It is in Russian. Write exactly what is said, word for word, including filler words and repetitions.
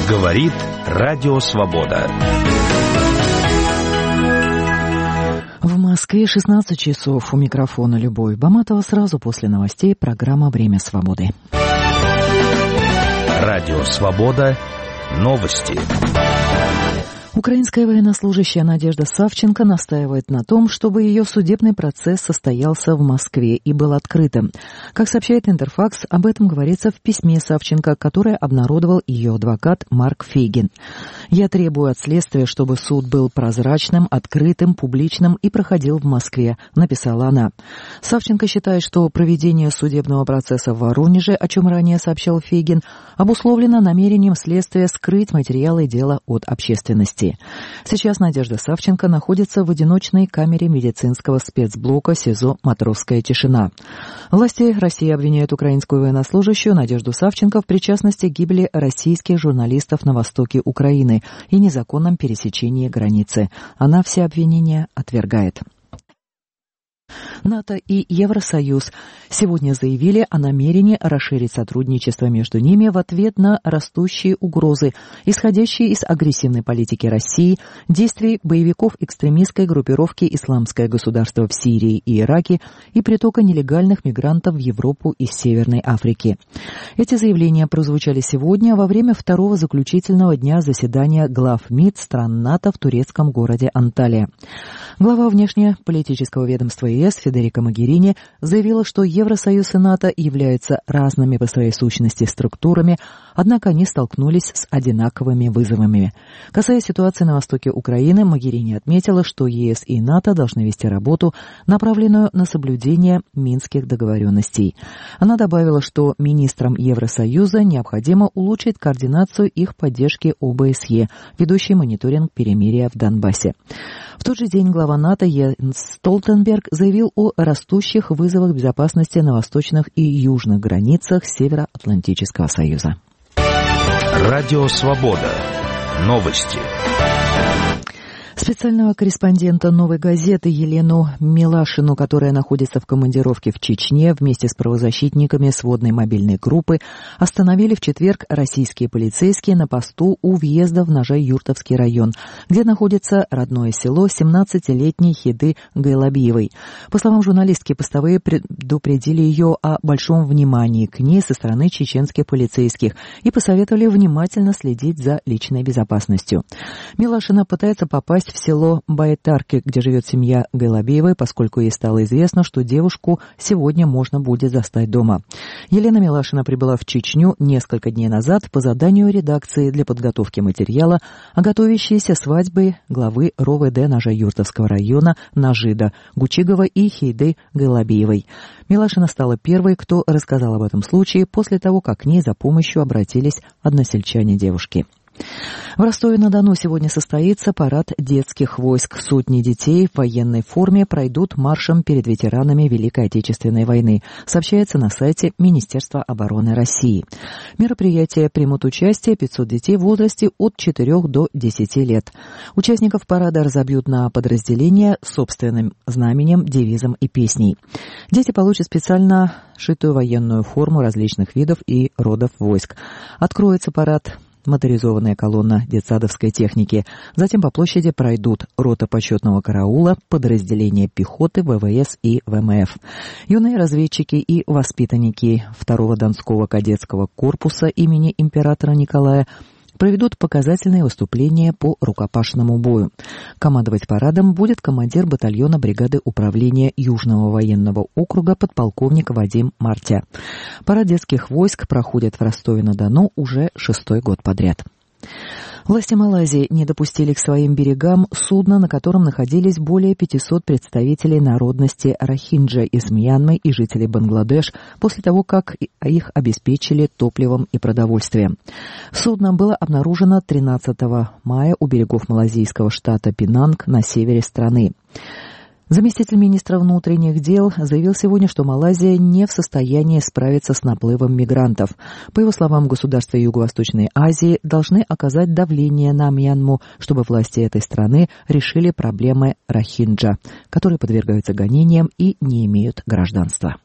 Говорит Радио Свобода. В Москве шестнадцать часов. У микрофона Любовь Баматова. Сразу после новостей программа «Время свободы». Радио Свобода. Новости. Украинская военнослужащая Надежда Савченко настаивает на том, чтобы ее судебный процесс состоялся в Москве и был открытым. Как сообщает Интерфакс, об этом говорится в письме Савченко, которое обнародовал ее адвокат Марк Фейгин. «Я требую от следствия, чтобы суд был прозрачным, открытым, публичным и проходил в Москве», — написала она. Савченко считает, что проведение судебного процесса в Воронеже, о чем ранее сообщал Фейгин, обусловлено намерением следствия скрыть материалы дела от общественности. Сейчас Надежда Савченко находится в одиночной камере медицинского спецблока СИЗО «Матросская тишина». Власти России обвиняют украинскую военнослужащую Надежду Савченко в причастности к гибели российских журналистов на востоке Украины и незаконном пересечении границы. Она все обвинения отвергает. НАТО и Евросоюз сегодня заявили о намерении расширить сотрудничество между ними в ответ на растущие угрозы, исходящие из агрессивной политики России, действий боевиков экстремистской группировки «Исламское государство» в Сирии и Ираке и притока нелегальных мигрантов в Европу из Северной Африки. Эти заявления прозвучали сегодня во время второго заключительного дня заседания глав МИД стран НАТО в турецком городе Анталия. Глава внешнеполитического ведомства ЕС Федерико Могерини заявила, что Евросоюз и НАТО являются разными по своей сущности структурами, однако они столкнулись с одинаковыми вызовами. Касаясь ситуации на востоке Украины, Могерини отметила, что ЕС и НАТО должны вести работу, направленную на соблюдение минских договоренностей. Она добавила, что министрам Евросоюза необходимо улучшить координацию их поддержки ОБСЕ, ведущей мониторинг перемирия в Донбассе. В тот же день глава НАТО Йенс Столтенберг заявил о растущих вызовах безопасности на восточных и южных границах Североатлантического союза. Радио Свобода. Новости. Специального корреспондента «Новой газеты» Елену Милашину, которая находится в командировке в Чечне, вместе с правозащитниками сводной мобильной группы, остановили в четверг российские полицейские на посту у въезда в Ножа-Юртовский район, где находится родное село семнадцатилетней Хиды Гайлабиевой. По словам журналистки, постовые предупредили ее о большом внимании к ней со стороны чеченских полицейских и посоветовали внимательно следить за личной безопасностью. Милашина пытается попасть в село Байтарки, где живет семья Гайлабиевой, поскольку ей стало известно, что девушку сегодня можно будет застать дома. Елена Милашина прибыла в Чечню несколько дней назад по заданию редакции для подготовки материала о готовящейся свадьбе главы РОВД Ножа-Юртовского района Нажида Гучигова и Хейды Гайлабиевой. Милашина стала первой, кто рассказал об этом случае после того, как к ней за помощью обратились односельчане девушки. В Ростове-на-Дону сегодня состоится парад детских войск. Сотни детей в военной форме пройдут маршем перед ветеранами Великой Отечественной войны, сообщается на сайте Министерства обороны России. В мероприятии примут участие пятьсот детей в возрасте от четырёх до десяти лет. Участников парада разобьют на подразделения с собственным знаменем, девизом и песней. Дети получат специально шитую военную форму различных видов и родов войск. Откроется парад моторизованная колонна детсадовской техники. Затем по площади пройдут рота почетного караула, подразделения пехоты, ВВС и ВМФ. Юные разведчики и воспитанники второго Донского кадетского корпуса имени императора Николая проведут показательные выступления по рукопашному бою. Командовать парадом будет командир батальона бригады управления Южного военного округа подполковник Вадим Мартя. Парад детских войск проходит в Ростове-на-Дону уже шестой год подряд. Власти Малайзии не допустили к своим берегам судно, на котором находились более пятисот представителей народности рохинджа из Мьянмы и жителей Бангладеш после того, как их обеспечили топливом и продовольствием. Судно было обнаружено тринадцатого мая у берегов малайзийского штата Пинанг на севере страны. Заместитель министра внутренних дел заявил сегодня, что Малайзия не в состоянии справиться с наплывом мигрантов. По его словам, государства Юго-Восточной Азии должны оказать давление на Мьянму, чтобы власти этой страны решили проблемы рохинджа, которые подвергаются гонениям и не имеют гражданства.